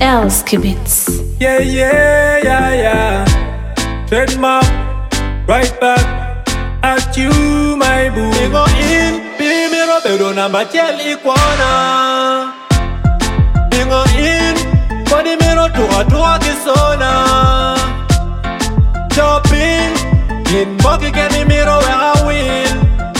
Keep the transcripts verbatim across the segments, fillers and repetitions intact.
else Kibitz. Yeah, yeah, yeah, yeah. Trademark, right back at you, my boo. Me go in, be me robero na matiel iguana. Me go in, body me ro tua tua kisona. Shopping, in monkey get me mirror where I win.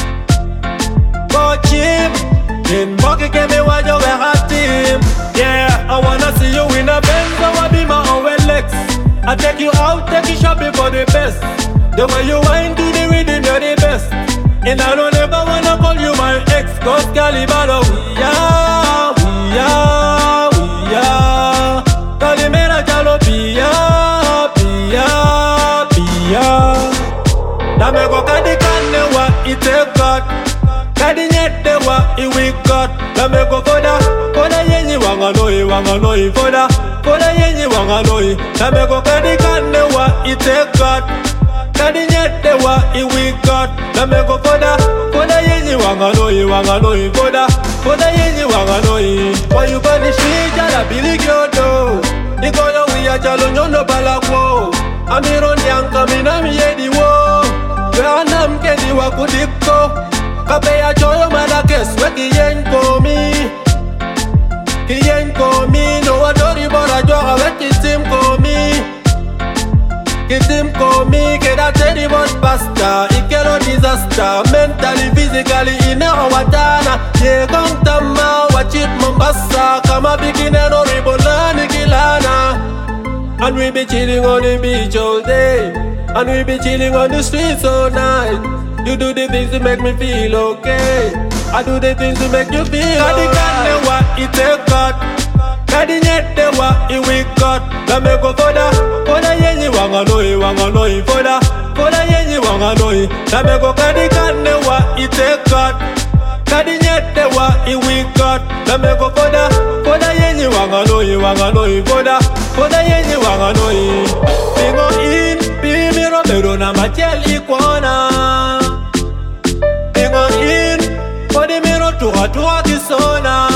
Go cheap, in monkey get me watch where I team. Yeah, I wanna see you in a Benz, I wanna be my own Lex. I take you out, take you shopping for the best. The way you wind to the rhythm, you're the best. And I don't ever wanna call you my ex, cause Calibano, we are, we are, we are. Calimera jalo pia, pia, pia. Na me go kadi kane wa ite got. Kadi nyete wa iwi got. Na me go koda, koda yenyi wanga noi, wanga noi, koda. Koda yenyi wanga noi. Na me go kadi kane wa ite got. Kadi nyete wa iwi got. Na me go koda, koda yenyi wanga noi, wanga noi, koda. Koda yenyi wanga noi. Why you bani shija la bili kyoto. Nikoyo wiya chalo nyono balakwo. Amiro nyanka minami yedi wo. Gana mkedi wa kudiko. Kape ya choyo madakes we kiyen komi. Kiyen komi. No wadori bora joga we kitim komi. Kitim komi. Keda tedi bot pasta. Ikero disaster. Mentally, physically, ina watana. Ye kong tama wachit Mombasa. Kama bikine no ribolani kilana. And we be chilling on the beach all day. And we be chilling on the streets all night. You do the things to make me feel okay. I do the things to make you feel alright. Kadi kane wa ite got. Kadi nyete wa iwi got. Na me go foda. Foda yenyi wanga noi, wanga noi. Foda. Foda yenyi wanga noi. Na me go kadi kane wa ite got. Kadi nyete wa iwi got. Na me go foda. Foda yenyi wanga noi, wanga noi. Foda. Foda yenyi wanga noi. Bingo in, bi mi robero na matiel iguana. Bingo in, body mi ro tua tua kisona.